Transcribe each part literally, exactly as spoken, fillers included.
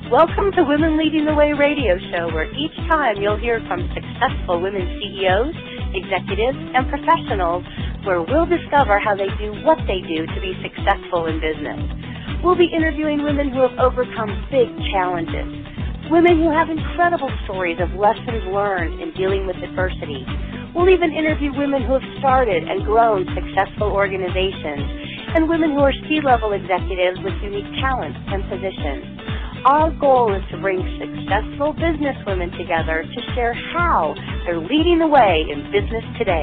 Welcome to Women Leading the Way radio show, where each time you'll hear from successful women C E Os, executives, and professionals, where we'll discover how they do what they do to be successful in business. We'll be interviewing women who have overcome big challenges, women who have incredible stories of lessons learned in dealing with adversity. We'll even interview women who have started and grown successful organizations, and women who are C-level executives with unique talents and positions. Our goal is to bring successful business women together to share how they're leading the way in business today.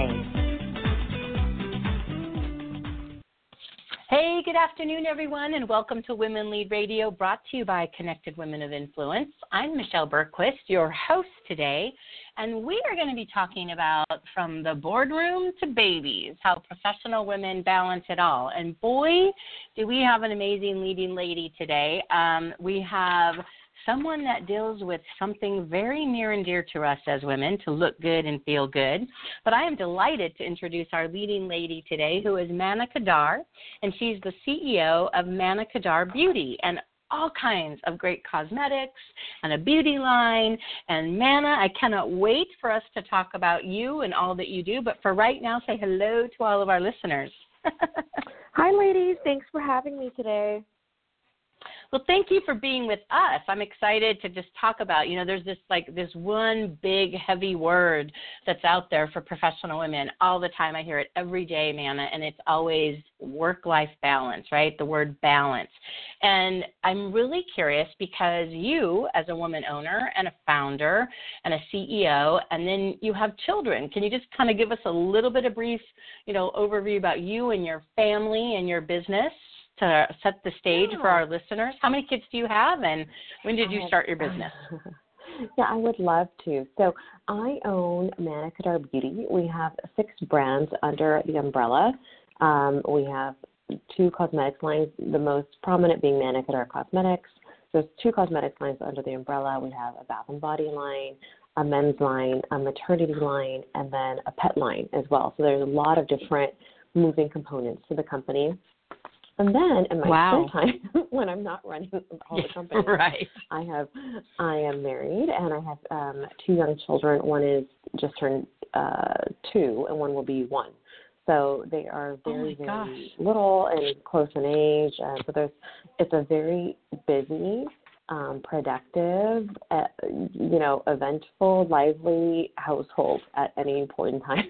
Hey, good afternoon, everyone, and welcome to Women Lead Radio, brought to you by Connected Women of Influence. I'm Michelle Bergquist, your host today, and we are going to be talking about from the boardroom to babies, how professional women balance it all. And boy, do we have an amazing leading lady today. Um, we have someone that deals with something very near and dear to us as women, to look good and feel good. But I am delighted to introduce our leading lady today, who is Mana Kadar, and she's the C E O of Mana Kadar Beauty, and all kinds of great cosmetics and a beauty line. And Mana, I cannot wait for us to talk about you and all that you do. But for right now, say hello to all of our listeners. Hi, ladies. Thanks for having me today. Well, thank you for being with us. I'm excited to just talk about, you know, there's this like this one big heavy word that's out there for professional women all the time. I hear it every day, Mana, and it's always work-life balance, right? The word balance. And I'm really curious because you, as a woman owner and a founder and a C E O, and then you have children. Can you just kind of give us a little bit of brief, you know, overview about you and your family and your business to set the stage yeah. for our listeners? How many kids do you have, and when did you start your business? Yeah, I would love to. So I own Mana Kadar Beauty. We have six brands under the umbrella. Um, we have two cosmetics lines, the most prominent being Mana Kadar Cosmetics. There's two cosmetics lines under the umbrella. We have a bath and body line, a men's line, a maternity line, and then a pet line as well. So there's a lot of different moving components to the company. And then in my wow. spare time, when I'm not running all the companies, right. I have, I am married and I have um, two young children. One is just turned uh, two, and one will be one. So they are very, oh very little and close in age. Uh, so there's, it's a very busy, um, productive, uh, you know, eventful, lively household at any point in time.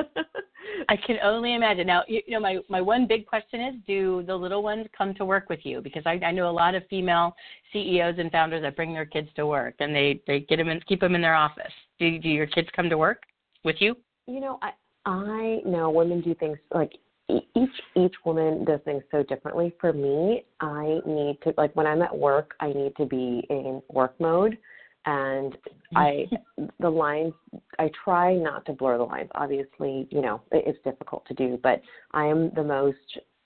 I can only imagine. Now, you, you know, my, my one big question is, do the little ones come to work with you? Because I, I know a lot of female C E Os and founders that bring their kids to work, and they, they get them and keep them in their office. Do, do your kids come to work with you? You know, I I know women do things like each each woman does things so differently. For me, I need to, like when I'm at work, I need to be in work mode. And I, the lines, I try not to blur the lines. Obviously, you know, it's difficult to do, but I am the most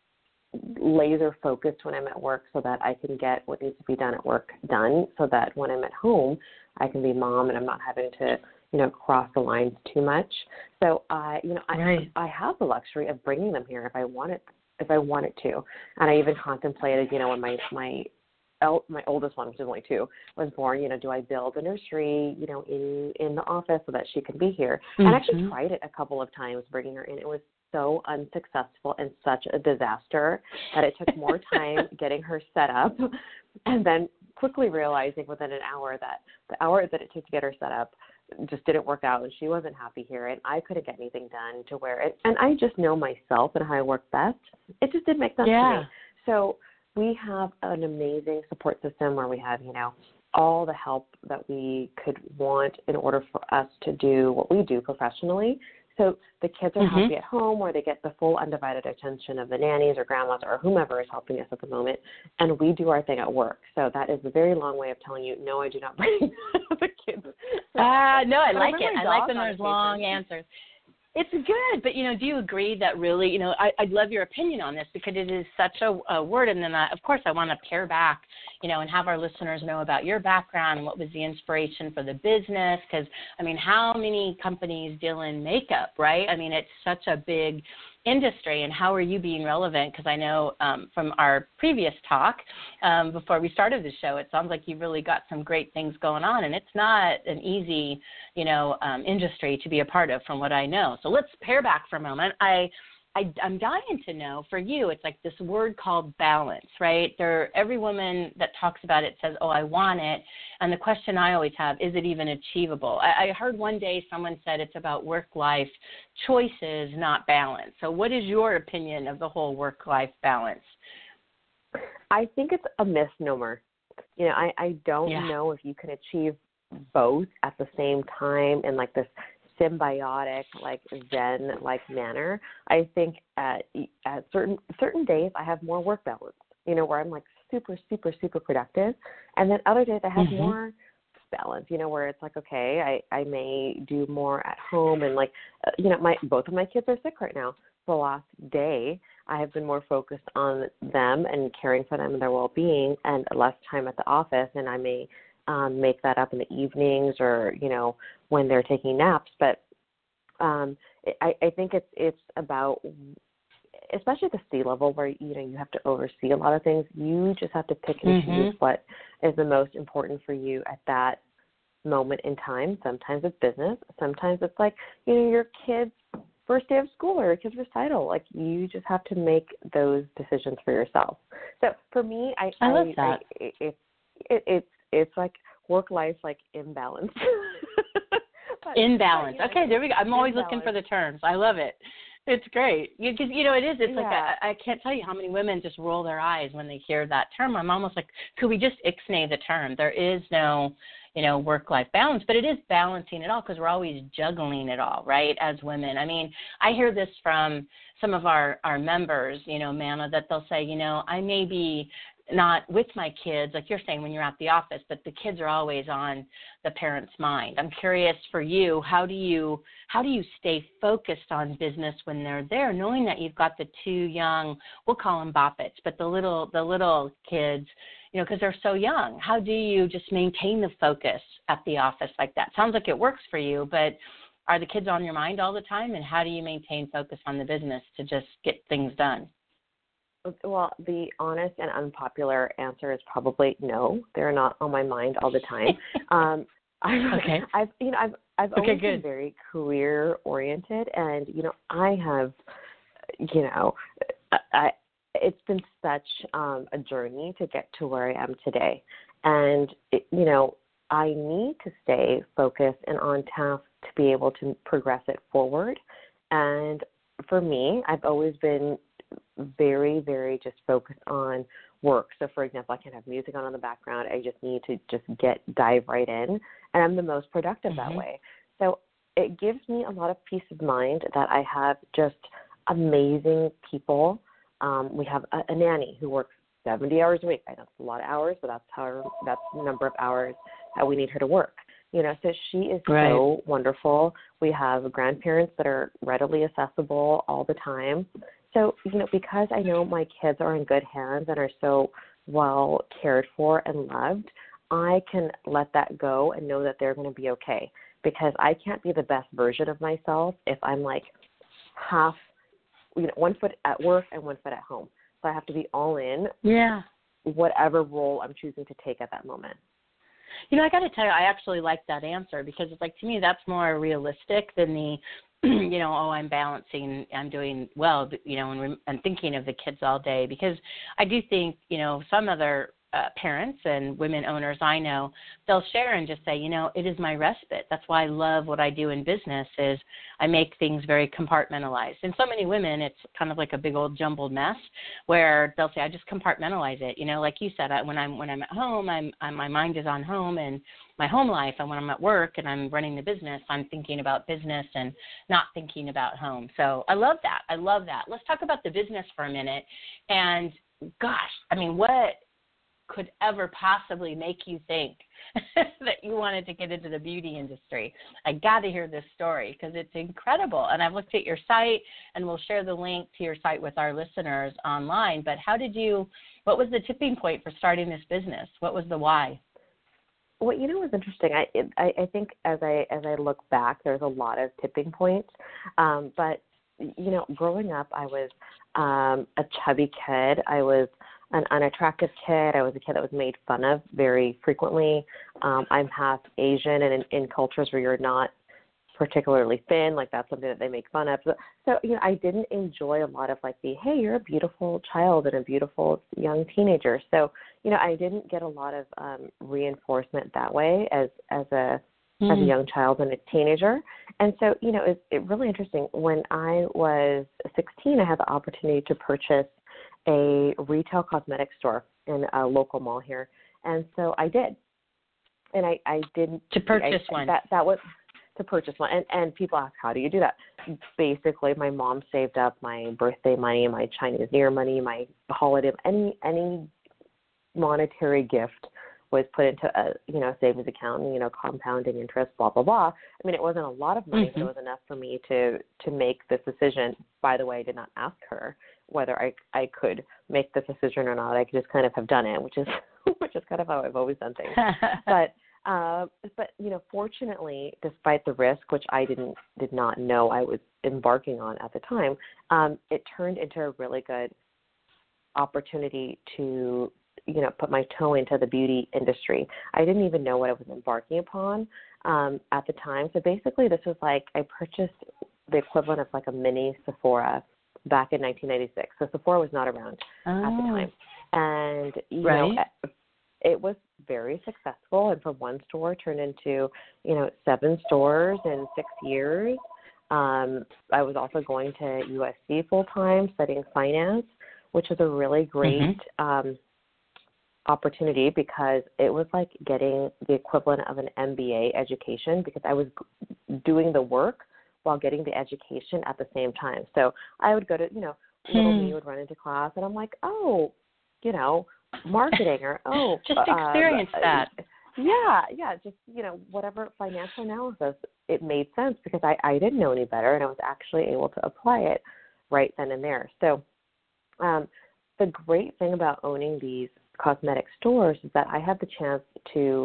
laser focused when I'm at work so that I can get what needs to be done at work done, so that when I'm at home, I can be mom and I'm not having to, you know, cross the lines too much. So I, you know, right. I, I have the luxury of bringing them here if I wanted, if I wanted to. And I even contemplated, you know, when my, my, my oldest one, which is only two, was born, you know, do I build a nursery, you know, in, in the office so that she can be here? Mm-hmm. And I actually tried it a couple of times, bringing her in. It was so unsuccessful and such a disaster that it took more time getting her set up, and then quickly realizing within an hour that the hour that it took to get her set up just didn't work out, and she wasn't happy here, and I couldn't get anything done to where it, and I just know myself and how I work best. It just didn't make sense yeah. to me. So we have an amazing support system where we have, you know, all the help that we could want in order for us to do what we do professionally. So the kids are mm-hmm. happy at home, or they get the full undivided attention of the nannies or grandmas or whomever is helping us at the moment, and we do our thing at work. So that is a very long way of telling you, no, I do not bring the kids. Ah, uh, no, I but like I it. I like when there's long answers. It's good, but, you know, do you agree that really, you know, I, I'd love your opinion on this because it is such a, a word. And then, I, of course, I want to pare back, you know, and have our listeners know about your background and what was the inspiration for the business. Because, I mean, how many companies deal in makeup, right? I mean, it's such a big industry, and how are you being relevant? Because I know um, from our previous talk um, before we started the show, it sounds like you've really got some great things going on, and it's not an easy, you know, um, industry to be a part of from what I know. So let's pare back for a moment. I I, I'm dying to know, for you, it's like this word called balance, right? There, every woman that talks about it says, oh, I want it. And the question I always have, is it even achievable? I, I heard one day someone said it's about work-life choices, not balance. So what is your opinion of the whole work-life balance? I think it's a misnomer. You know, I, I don't yeah. know if you can achieve both at the same time in like this symbiotic, like Zen like manner. I think at, at certain certain days I have more work balance, you know, where I'm like super, super, super productive. And then other days I have mm-hmm. more balance, you know, where it's like, okay, I, I may do more at home. And like, uh, you know, my both of my kids are sick right now. The last day I have been more focused on them and caring for them and their well-being, and less time at the office. And I may Um, make that up in the evenings or, you know, when they're taking naps. But um, I, I think it's it's about, especially at the C level where, you know, you have to oversee a lot of things. You just have to pick and mm-hmm. choose what is the most important for you at that moment in time. Sometimes it's business. Sometimes it's like, you know, your kids' first day of school or your kid's recital. Like, you just have to make those decisions for yourself. So for me, I, I love I, that. I it, it, it's It's like work-life, like imbalance. but, imbalance. But, you know, okay, there we go. I'm always imbalance. looking for the terms. I love it. It's great. Because, you, you know, it is. It's yeah. like, I, I can't tell you how many women just roll their eyes when they hear that term. I'm almost like, could we just ixnay the term? There is no, you know, work-life balance, but it is balancing it all because we're always juggling it all, right, as women. I mean, I hear this from some of our, our members, you know, Manna, that they'll say, you know, I may be not with my kids, like you're saying when you're at the office, but the kids are always on the parent's mind. I'm curious for you, how do you how do you stay focused on business when they're there, knowing that you've got the two young, we'll call them boppets, but the little the little kids, you know, because they're so young. How do you just maintain the focus at the office like that? Sounds like it works for you, but are the kids on your mind all the time, and how do you maintain focus on the business to just get things done? Well, the honest and unpopular answer is probably no. They're not on my mind all the time. um, I've, okay. I've, you know, I've, I've always okay, been very career oriented, and you know, I have, you know, I, it's been such um, a journey to get to where I am today, and it, you know, I need to stay focused and on task to be able to progress it forward. And for me, I've always been very, very just focused on work. So, for example, I can have music on in the background. I just need to just get dive right in, and I'm the most productive mm-hmm. that way. So it gives me a lot of peace of mind that I have just amazing people. Um, we have a, a nanny who works seventy hours a week. I know it's a lot of hours, but that's how that's the number of hours that we need her to work. You know, so she is right. so wonderful. We have grandparents that are readily accessible all the time. So, you know, because I know my kids are in good hands and are so well cared for and loved, I can let that go and know that they're going to be okay, because I can't be the best version of myself if I'm like half, you know, one foot at work and one foot at home. So I have to be all in, yeah, whatever role I'm choosing to take at that moment. You know, I got to tell you, I actually like that answer, because it's like, to me, that's more realistic than the, you know, oh, I'm balancing, I'm doing well, you know, and I'm thinking of the kids all day. Because I do think, you know, some other uh, parents and women owners I know, they'll share and just say, you know, it is my respite. That's why I love what I do in business, is I make things very compartmentalized. And so many women, it's kind of like a big old jumbled mess where they'll say, I just compartmentalize it. You know, like you said, I, when I'm when I'm at home, I'm, I'm my mind is on home and my home life. And when I'm at work and I'm running the business, I'm thinking about business and not thinking about home. So I love that. I love that. Let's talk about the business for a minute. And gosh, I mean, what could ever possibly make you think that you wanted to get into the beauty industry? I got to hear this story, because it's incredible. And I've looked at your site, and we'll share the link to your site with our listeners online. But how did you, what was the tipping point for starting this business? What was the why? Well, you know what's interesting? I, I I think as I as I look back, there's a lot of tipping points. Um, but you know, growing up, I was um, a chubby kid. I was an unattractive kid. I was a kid that was made fun of very frequently. Um, I'm half Asian, and in, in cultures where you're not particularly thin, like that's something that they make fun of. So, so, you know, I didn't enjoy a lot of like the, hey, you're a beautiful child and a beautiful young teenager. So, you know, I didn't get a lot of um, reinforcement that way as, as a, mm. as a young child and a teenager. And so, you know, it's it really interesting. When I was sixteen, I had the opportunity to purchase a retail cosmetics store in a local mall here. And so I did. And I, I didn't. To purchase I, one. That, that was to purchase one. And, and people ask, how do you do that? Basically, my mom saved up my birthday money, my Chinese New Year money, my holiday, any any monetary gift was put into a, you know, savings account, and, you know, compounding interest, blah, blah, blah. I mean, it wasn't a lot of money, mm-hmm. but it was enough for me to, to make this decision. By the way, I did not ask her whether I, I could make this decision or not. I could just kind of have done it, which is, which is kind of how I've always done things. but, uh, but, you know, fortunately, despite the risk, which I didn't, did not know I was embarking on at the time, um, it turned into a really good opportunity to, you know, put my toe into the beauty industry. I didn't even know what I was embarking upon um, at the time. So basically this was like, I purchased the equivalent of like a mini Sephora back in nineteen ninety-six. So Sephora was not around oh. at the time. And, you right. know, it was very successful. And from one store turned into, you know, seven stores in six years. Um, I was also going to U S C full time studying finance, which was a really great, mm-hmm. um, opportunity because it was like getting the equivalent of an M B A education because I was doing the work while getting the education at the same time. So I would go to, you know, little hmm. me would run into class and I'm like, oh, you know, marketing or, oh. just experience uh, that. Yeah, yeah, just, you know, whatever financial analysis, it made sense because I, I didn't know any better and I was actually able to apply it right then and there. So um, the great thing about owning these cosmetic stores is that I have the chance to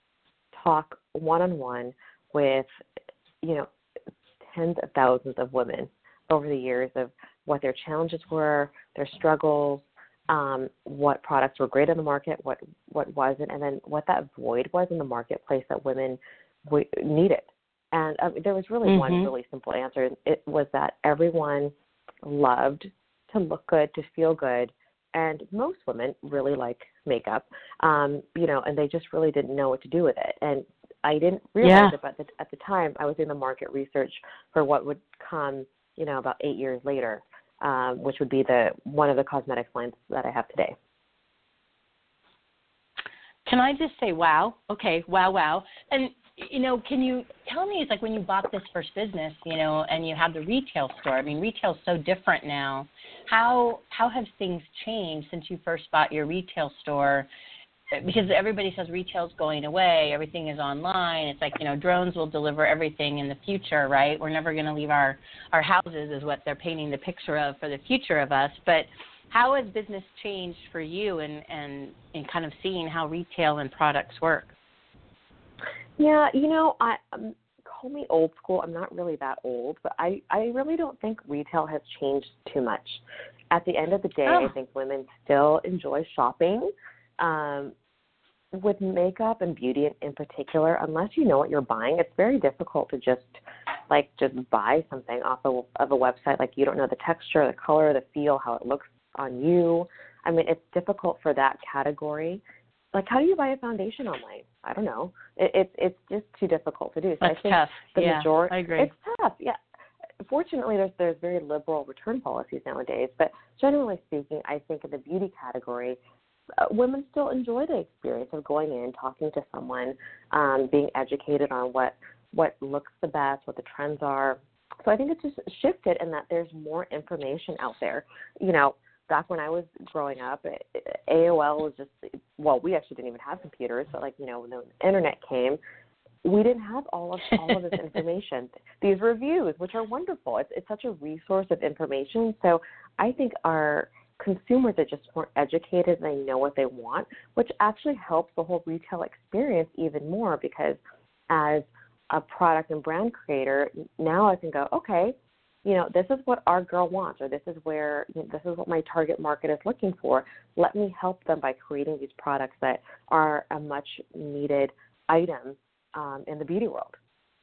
talk one-on-one with, you know, tens of thousands of women over the years of what their challenges were, their struggles, um, what products were great in the market, what, what wasn't, and then what that void was in the marketplace that women w- needed. And um, there was really mm-hmm. one really simple answer. It was that everyone loved to look good, to feel good, and most women really like makeup, um, you know, and they just really didn't know what to do with it. And I didn't realize yeah. it, but at the time I was doing the market research for what would come, you know, about eight years later, um, which would be the one of the cosmetics lines that I have today. Can I just say, wow? Okay, wow, wow. And, you know, can you tell me, it's like when you bought this first business, you know, and you have the retail store, I mean, retail is so different now. How how have things changed since you first bought your retail store? Because everybody says retail's going away, everything is online. It's like, you know, drones will deliver everything in the future, right? We're never going to leave our, our houses is what they're painting the picture of for the future of us. But how has business changed for you and, and, and kind of seeing how retail and products work? Yeah, you know, I um, call me old school. I'm not really that old, but I, I really don't think retail has changed too much. At the end of the day, oh. I think women still enjoy shopping. Um, with makeup and beauty in, in particular, unless you know what you're buying, it's very difficult to just like just buy something off of, of a website. Like you don't know the texture, the color, the feel, how it looks on you. I mean, it's difficult for that category. Like, how do you buy a foundation online? I don't know. It, it, it's just too difficult to do. So That's I think tough. The yeah, majority, I agree. It's tough. Yeah. Fortunately, there's there's very liberal return policies nowadays. But generally speaking, I think in the beauty category, Uh, women still enjoy the experience of going in, talking to someone, um, being educated on what, what looks the best, what the trends are. So I think it's just shifted in that there's more information out there. You know, back when I was growing up, A O L was just, well, we actually didn't even have computers, but like, you know, when the internet came, we didn't have all of all of this information. These reviews, which are wonderful. It's, it's such a resource of information. So I think our consumers are just more educated and they know what they want, which actually helps the whole retail experience even more because as a product and brand creator, now I can go, okay, you know, this is what our girl wants, or this is where, you know, this is what my target market is looking for. Let me help them by creating these products that are a much needed item um, in the beauty world.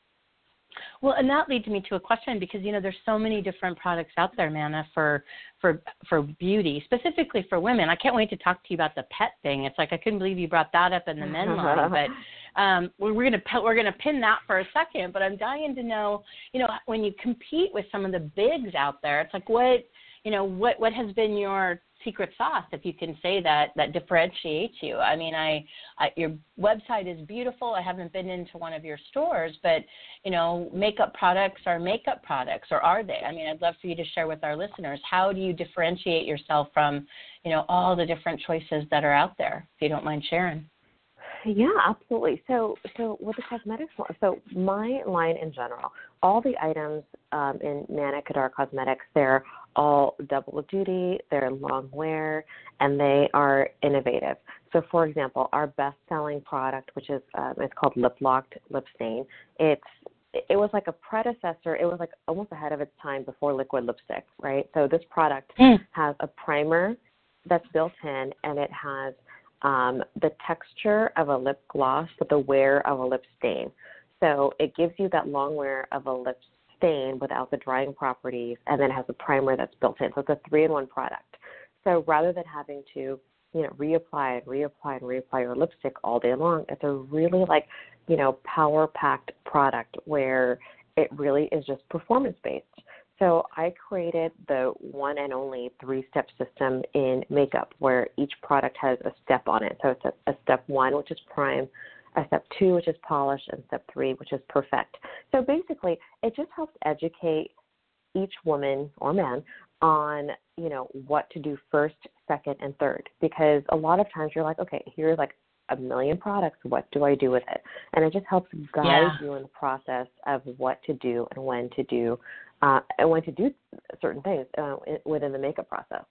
Well, and that leads me to a question because, you know, there's so many different products out there, Manna, for for for beauty, specifically for women. I can't wait to talk to you about the pet thing. It's like I couldn't believe you brought that up in the men line, but um, we're, we're going to we're going to pin that for a second. But I'm dying to know, you know, when you compete with some of the bigs out there, it's like what, you know, what what has been your secret sauce, if you can say that, that differentiates you? I mean, I, I your website is beautiful. I haven't been into one of your stores, but, you know, makeup products are makeup products, or are they? I mean, I'd love for you to share with our listeners, how do you differentiate yourself from, you know, all the different choices that are out there, if you don't mind sharing? Yeah, absolutely. So, so with the cosmetics, so my line in general, all the items um, in Manna Kadar Cosmetics, they're all double duty, they're long wear, and they are innovative. So, for example, our best-selling product, which is um, it's called Lip Locked Lip Stain. It's it was like a predecessor. It was like almost ahead of its time before liquid lipstick, right? So this product mm. has a primer that's built in, and it has Um, the texture of a lip gloss, but the wear of a lip stain. So it gives you that long wear of a lip stain without the drying properties, and then it has a primer that's built in. So it's a three-in-one product. So rather than having to, you know, reapply and reapply and reapply your lipstick all day long, it's a really like, you know, power-packed product where it really is just performance-based. So I created the one and only three-step system in makeup where each product has a step on it. So it's a, a step one, which is prime, a step two, which is polish, and step three, which is perfect. So basically, it just helps educate each woman or man on, you know, what to do first, second, and third. Because a lot of times you're like, okay, here's like a million products. What do I do with it? And it just helps guide yeah. you in the process of what to do and when to do Uh, and when to do certain things uh, within the makeup process.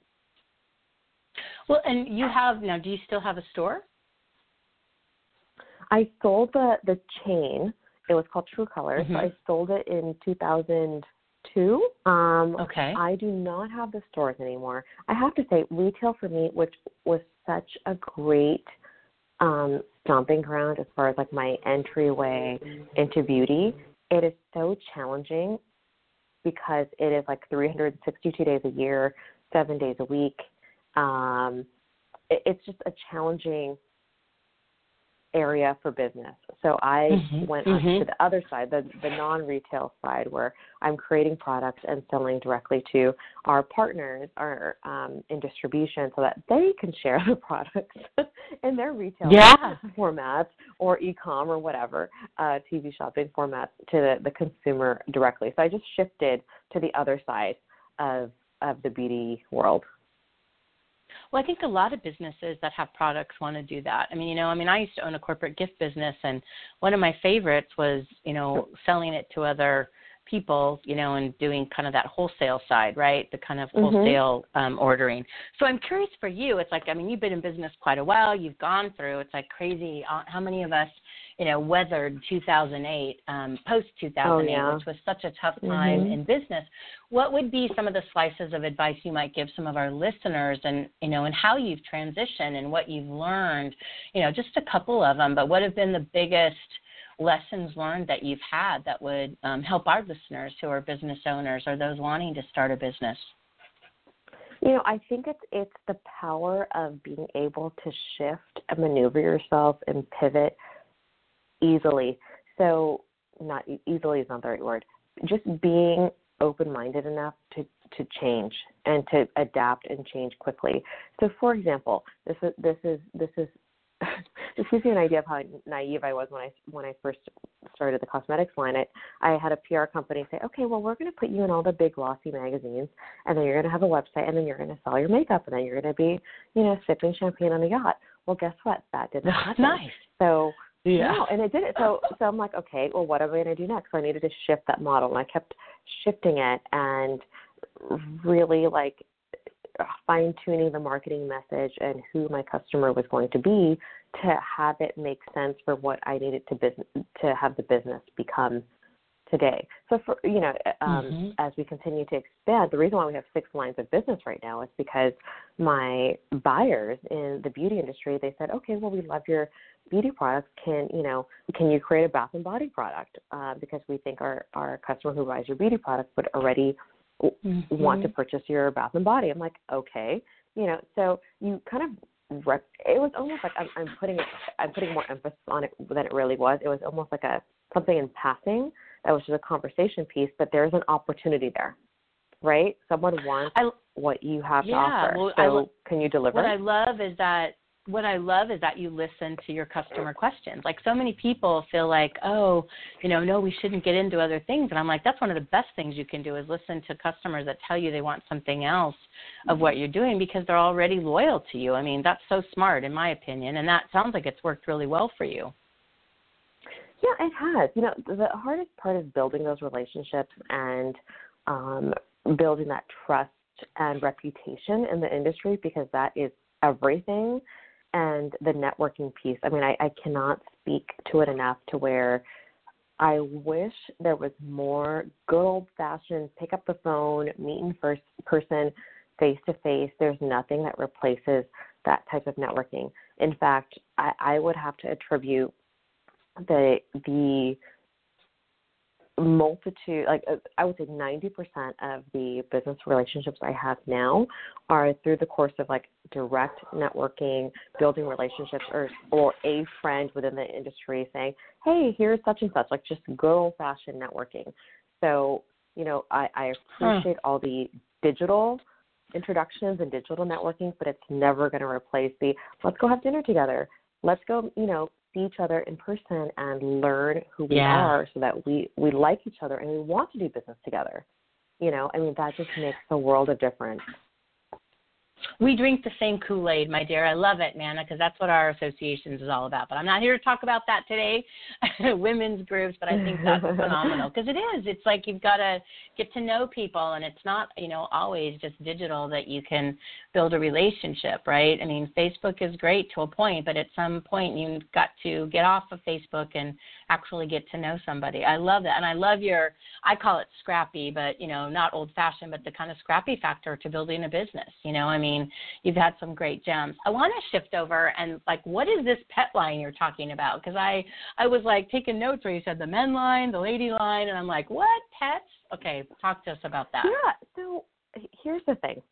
Well, and you have, now, do you still have a store? I sold the, the chain. It was called True Colors. Mm-hmm. So I sold it in two thousand two. Um, okay. I do not have the stores anymore. I have to say, retail for me, which was such a great um, stomping ground as far as like my entryway into beauty, it is so challenging because it is like three hundred sixty-two days a year, seven days a week. Um, it, it's just a challenging area for business. So I mm-hmm. went mm-hmm. on to the other side, the, the non-retail side, where I'm creating products and selling directly to our partners our, um, in distribution so that they can share the products in their retail yeah. formats or e-com or whatever, uh, T V shopping formats to the, the consumer directly. So I just shifted to the other side of, of the beauty world. Well, I think a lot of businesses that have products want to do that. I mean, you know, I mean, I used to own a corporate gift business, and one of my favorites was, you know, selling it to other people, you know, and doing kind of that wholesale side, right? The kind of mm-hmm. wholesale um, ordering. So I'm curious for you. It's like, I mean, you've been in business quite a while. You've gone through. It's like crazy. Uh, how many of us, you know, weathered two thousand eight, um, post two thousand eight, oh, yeah. which was such a tough time mm-hmm. in business. What would be some of the slices of advice you might give some of our listeners, and, you know, and how you've transitioned and what you've learned? You know, just a couple of them, but what have been the biggest lessons learned that you've had that would um, help our listeners who are business owners or those wanting to start a business? You know, I think it's it's the power of being able to shift and maneuver yourself and pivot easily. So not easily is not the right word. Just being open-minded enough to, to change and to adapt and change quickly. So, for example, this is this is this is this gives you an idea of how naive I was when I when I first started the cosmetics line. I, I had a P R company say, okay, well, we're going to put you in all the big glossy magazines, and then you're going to have a website, and then you're going to sell your makeup, and then you're going to be, you know, sipping champagne on a yacht. Well, guess what? That didn't happen. Nice. So yeah, no, and it didn't. So so I'm like, okay, well, what am I going to do next? So I needed to shift that model, and I kept shifting it and really like fine-tuning the marketing message and who my customer was going to be to have it make sense for what I needed to business, to have the business become today. So for, you know, um, Mm-hmm. as we continue to expand, the reason why we have six lines of business right now is because my buyers in the beauty industry, they said, okay, well, we love your beauty products. Can, you know, can you create a bath and body product? Uh, because we think our, our customer who buys your beauty products would already mm-hmm. want to purchase your bath and body. I'm like, okay, you know, so you kind of, rep- it was almost like I'm, I'm putting it, I'm putting more emphasis on it than it really was. It was almost like a, something in passing that was just a conversation piece, but there's an opportunity there, right? Someone wants I, what you have yeah, to offer. Well, so I, can you deliver? What I love is that What I love is that you listen to your customer questions. Like so many people feel like, oh, you know, no, we shouldn't get into other things. And I'm like, that's one of the best things you can do is listen to customers that tell you they want something else of what you're doing because they're already loyal to you. I mean, that's so smart in my opinion. And that sounds like it's worked really well for you. Yeah, it has. You know, the hardest part is building those relationships and um, building that trust and reputation in the industry because that is everything. And the networking piece, I mean, I, I cannot speak to it enough to where I wish there was more good old-fashioned pick up the phone, meet in first person, face-to-face. There's nothing that replaces that type of networking. In fact, I, I would have to attribute the the multitude, like uh, I would say ninety percent of the business relationships I have now are through the course of like direct networking, building relationships, or or a friend within the industry saying, hey, here's such and such, like just good old-fashioned networking. So, you know, I, I appreciate huh. all the digital introductions and digital networking, but it's never going to replace the let's go have dinner together. Let's go, you know, see each other in person and learn who we yeah. are so that we, we like each other and we want to do business together. You know, I mean, that just makes a world of difference. We drink the same Kool-Aid, my dear. I love it, Manna, because that's what our associations is all about. But I'm not here to talk about that today, women's groups, but I think that's phenomenal because it is. It's like you've got to get to know people, and it's not, you know, always just digital that you can build a relationship, right? I mean, Facebook is great to a point, but at some point you've got to get off of Facebook and actually get to know somebody. I love that. And I love your, I call it scrappy, but, you know, not old-fashioned, but the kind of scrappy factor to building a business, you know, I mean, you've had some great gems. I want to shift over and like, what is this pet line you're talking about? Because I, I was like taking notes where you said the men line, the lady line, and I'm like, what, pets? Okay, talk to us about that. Yeah, so here's the thing.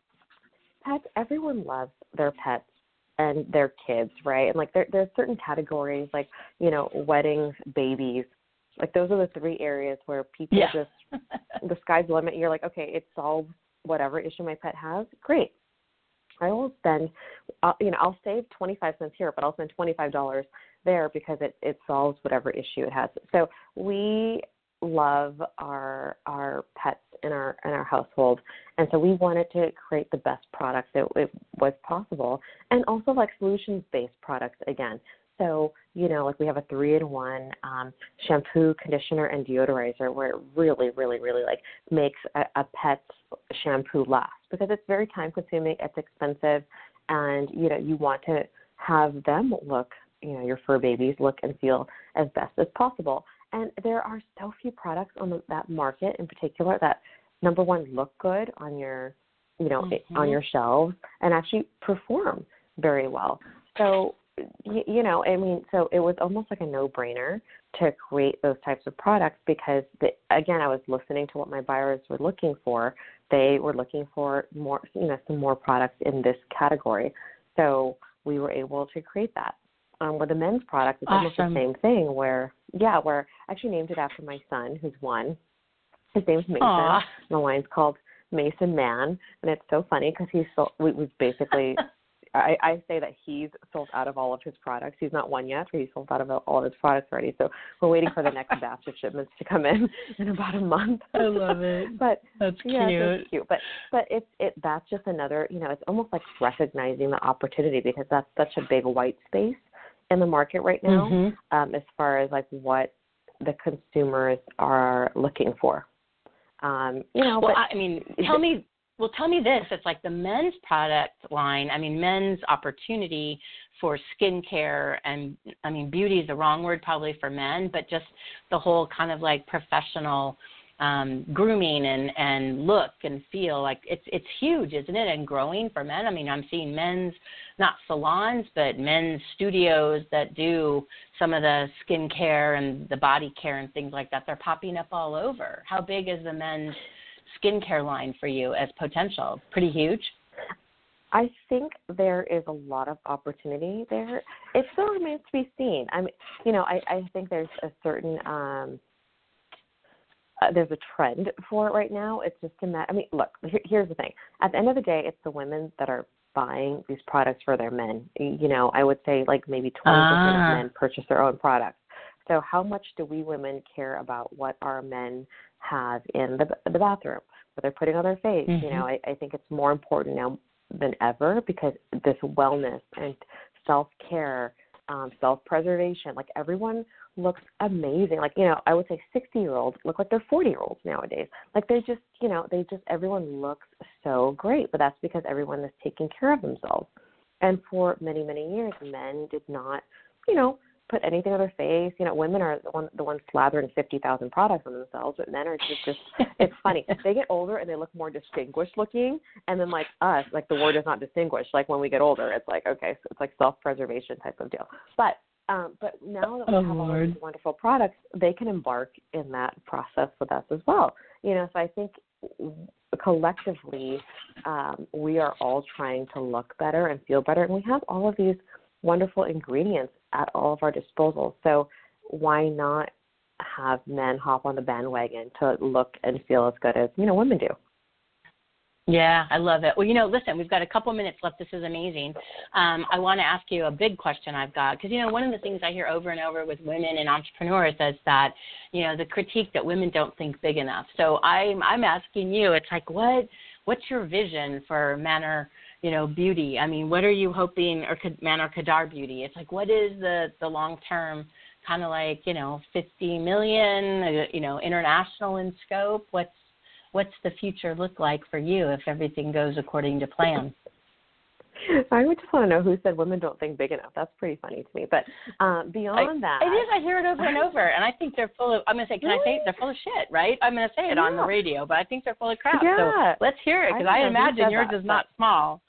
Pets, everyone loves their pets and their kids, right? And like there, there are certain categories like, you know, weddings, babies. Like those are the three areas where people yeah. just, the sky's the limit. You're like, okay, it solves whatever issue my pet has. Great. I will spend, uh, you know, I'll save twenty-five cents here, but I'll spend twenty-five dollars there because it, it solves whatever issue it has. So we love our our pets in our in our household, and so we wanted to create the best products that it was possible, and also like solutions-based products again. So, you know, like we have a three-in-one um, shampoo, conditioner, and deodorizer where it really, really, really like makes a, a pet's shampoo last because it's very time-consuming, it's expensive, and, you know, you want to have them look, you know, your fur babies look and feel as best as possible. And there are so few products on the, that market in particular that, number one, look good on your, you know, mm-hmm. on your shelves and actually perform very well. So, you know, I mean, so it was almost like a no-brainer to create those types of products because, the, again, I was listening to what my buyers were looking for. They were looking for more, you know, some more products in this category. So we were able to create that. Um, with the men's product, it's awesome. almost the same thing where, yeah, where I actually named it after my son, who's one. His name's Mason. Aww. The line's called Mason Man, and it's so funny because he's so, we was basically – I, I say that he's sold out of all of his products. He's not one yet, but he's sold out of all of his products already. So we're waiting for the next batch of shipments to come in in about a month. I love it. But that's yeah, cute. it's cute. But but it's it that's just another, you know, it's almost like recognizing the opportunity because that's such a big white space in the market right now, mm-hmm. um, as far as like what the consumers are looking for. Um, you know, well, but I mean, tell me. well, tell me this. It's like the men's product line, I mean, men's opportunity for skincare and, I mean, beauty is the wrong word probably for men, but just the whole kind of like professional um, grooming and, and look and feel, like it's it's huge, isn't it, and growing for men. I mean, I'm seeing men's, not salons, but men's studios that do some of the skincare and the body care and things like that. They're popping up all over. How big is the men's skincare line for you as potential? Pretty huge? I think there is a lot of opportunity there. It still remains to be seen. I mean, you know, I, I think there's a certain um, uh, there's a trend for it right now. It's just a matter. I mean, look, here, here's the thing. At the end of the day, it's the women that are buying these products for their men. You know, I would say like maybe twenty percent ah. of men purchase their own products. So how much do we women care about what our men have in the the bathroom, what they're putting on their face? Mm-hmm. You know, I, I think it's more important now than ever, because this wellness and self-care, um, self-preservation, like everyone looks amazing. Like, you know, I would say sixty-year-olds look like they're forty-year-olds nowadays. Like they just, you know, they just, everyone looks so great, but that's because everyone is taking care of themselves. And for many, many years, men did not, you know, put anything on their face. You know, women are the, one, the ones slathering fifty thousand products on themselves, but men are just, just it's funny. They get older and they look more distinguished looking, and then like us, like the word is not distinguished. Like when we get older, it's like, okay, so it's like self-preservation type of deal. But um, but now that we oh, have Lord. all these wonderful products, they can embark in that process with us as well. You know, so I think collectively um, we are all trying to look better and feel better, and we have all of these wonderful ingredients at all of our disposal. So why not have men hop on the bandwagon to look and feel as good as, you know, women do? Yeah, I love it. Well, you know, listen, we've got a couple minutes left. This is amazing. Um, I want to ask you a big question I've got, because, you know, one of the things I hear over and over with women and entrepreneurs is that, you know, the critique that women don't think big enough. So I'm, I'm asking you, it's like, what, what's your vision for Manor, you know, beauty? I mean, what are you hoping, or Manor Kadar beauty? It's like, what is the, the long-term kind of like, you know, fifty million, you know, international in scope? What's, what's the future look like for you if everything goes according to plan? I would just want to know who said women don't think big enough. That's pretty funny to me. But um, beyond I, that. It is. I hear it over and over. And I think they're full of, I'm going to say, can really? I say it? They're full of shit, right? I'm going to say it yeah. on the radio, but I think they're full of crap. Yeah. So let's hear it, because I, I imagine yours that, is not small.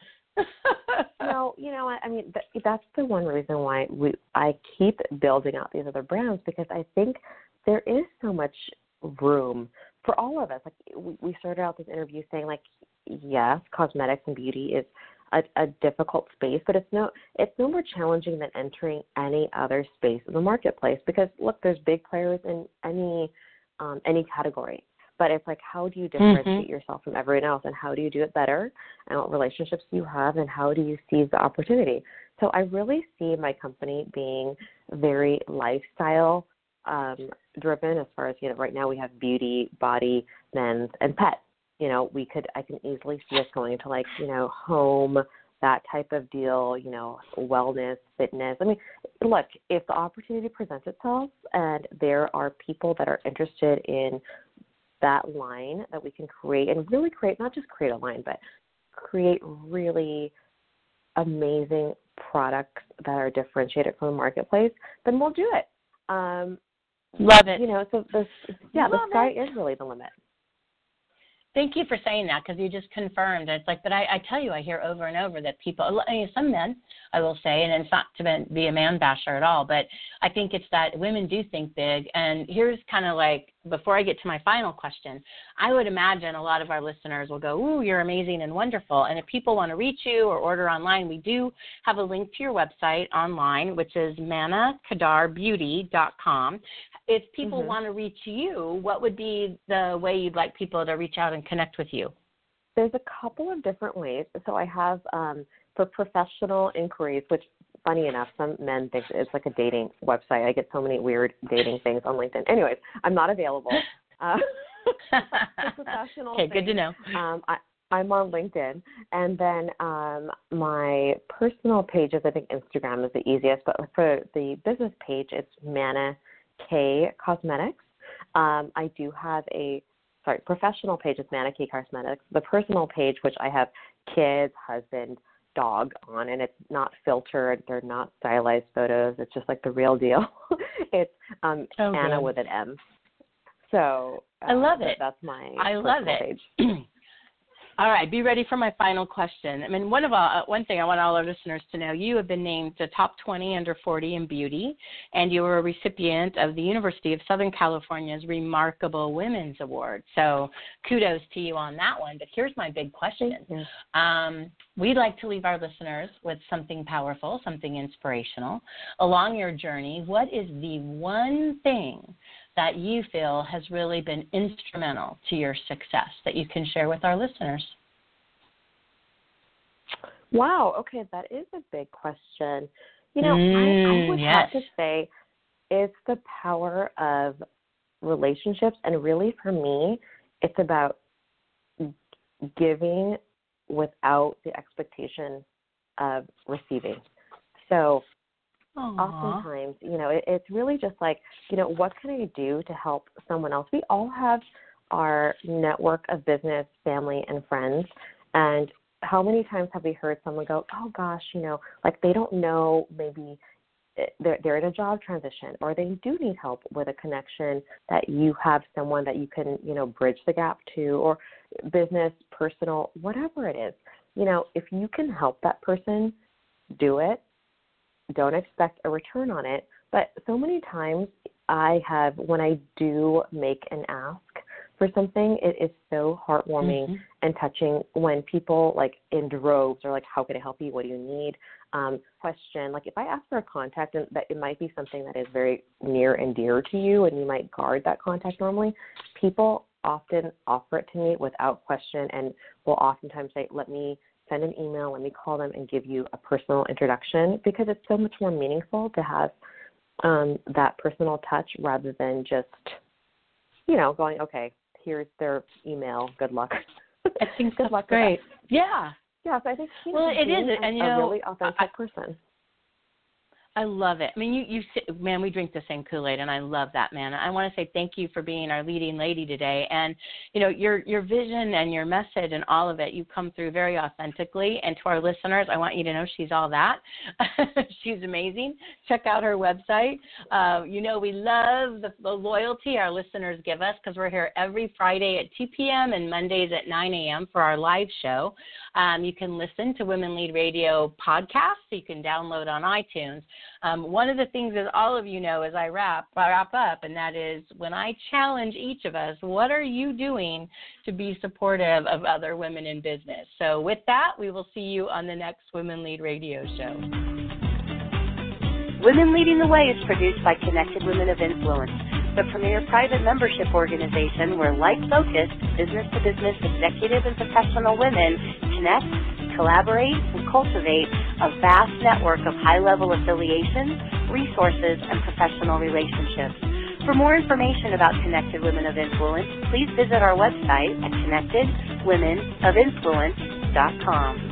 No, you know, I, I mean, th- that's the one reason why we I keep building out these other brands, because I think there is so much room for all of us. Like we, we started out this interview saying, like, yes, cosmetics and beauty is a, a difficult space, but it's no it's no more challenging than entering any other space in the marketplace. Because look, there's big players in any um, any category. But it's like, how do you differentiate mm-hmm. yourself from everyone else, and how do you do it better, and what relationships do you have, and how do you seize the opportunity? So I really see my company being very lifestyle um, driven, as far as, you know, right now we have beauty, body, men's, and pet. You know, we could, I can easily see us going into like, you know, home, that type of deal, you know, wellness, fitness. I mean, look, if the opportunity presents itself and there are people that are interested in that line that we can create, and really create, not just create a line, but create really amazing products that are differentiated from the marketplace, then we'll do it. Um, Love it. You know, so the, yeah, Love the sky it. is really the limit. Thank you for saying that, because you just confirmed. It's like, but I, I tell you, I hear over and over that people, I mean, some men, I will say, and it's not to be a man basher at all, but I think it's that women do think big. And here's kind of like, before I get to my final question, I would imagine a lot of our listeners will go, ooh, you're amazing and wonderful. And if people want to reach you or order online, we do have a link to your website online, which is manna kadar beauty dot com. If people mm-hmm. want to reach you, what would be the way you'd like people to reach out and connect with you? There's a couple of different ways. So I have um, for professional inquiries, which, funny enough, some men think it's like a dating website. I get so many weird dating things on LinkedIn. Anyways, I'm not available. Uh, for professional okay, things, good to know. Um, I, I'm on LinkedIn. And then um, my personal pages, I think Instagram is the easiest. But for the business page, it's Manna K Cosmetics. Um, I do have a sorry, professional page is Manaki Cosmetics. The personal page, which I have kids, husband, dog on, and it's not filtered. They're not stylized photos. It's just like the real deal. It's um, oh, Anna good. with an M. So uh, I love it. That's my I love it. page. All right, be ready for my final question. I mean, one of all, one thing I want all our listeners to know: you have been named the top twenty under forty in beauty, and you were a recipient of the University of Southern California's Remarkable Women's Award. So, kudos to you on that one. But here's my big question: um, we'd like to leave our listeners with something powerful, something inspirational along your journey. What is the one thing that you feel has really been instrumental to your success that you can share with our listeners? Wow. Okay, that is a big question. You know, mm, I, I would yes. have to say it's the power of relationships, and really for me, it's about giving without the expectation of receiving. So Aww. Oftentimes, you know, it, it's really just like, you know, what can I do to help someone else? We all have our network of business, family, and friends. And how many times have we heard someone go, oh, gosh, you know, like they don't know, maybe they're, they're in a job transition, or they do need help with a connection that you have someone that you can, you know, bridge the gap to, or business, personal, whatever it is. You know, if you can help that person, do it. Don't expect a return on it. But so many times I have, when I do make an ask for something, it is so heartwarming mm-hmm. and touching when people, like, in droves are like, how can I help you? What do you need? Um, question, like if I ask for a contact, and that it might be something that is very near and dear to you, and you might guard that contact normally, people often offer it to me without question, and will oftentimes say, let me send an email, let me call them and give you a personal introduction, because it's so much more meaningful to have um, that personal touch rather than just, you know, going, okay, here's their email, good luck. I think good that's luck great. Yeah. Yeah, so I think she's well, it is, a, and you a know, really authentic I, person. I love it. I mean, you, you, man, we drink the same Kool-Aid, and I love that, man. I want to say thank you for being our leading lady today. And, you know, your your vision and your message and all of it, you come through very authentically. And to our listeners, I want you to know she's all that. She's amazing. Check out her website. Uh, you know, we love the, the loyalty our listeners give us, because we're here every Friday at two p.m. and Mondays at nine a.m. for our live show. Um, you can listen to Women Lead Radio podcasts, so you can download on iTunes. Um, one of the things, as all of you know, as I wrap, wrap up, and that is when I challenge each of us, what are you doing to be supportive of other women in business? So with that, we will see you on the next Women Lead Radio show. Women Leading the Way is produced by Connected Women of Influence, the premier private membership organization where like-focused, business-to-business executive and professional women connect, collaborate, and cultivate a vast network of high-level affiliations, resources, and professional relationships. For more information about Connected Women of Influence, please visit our website at connected women of influence dot com.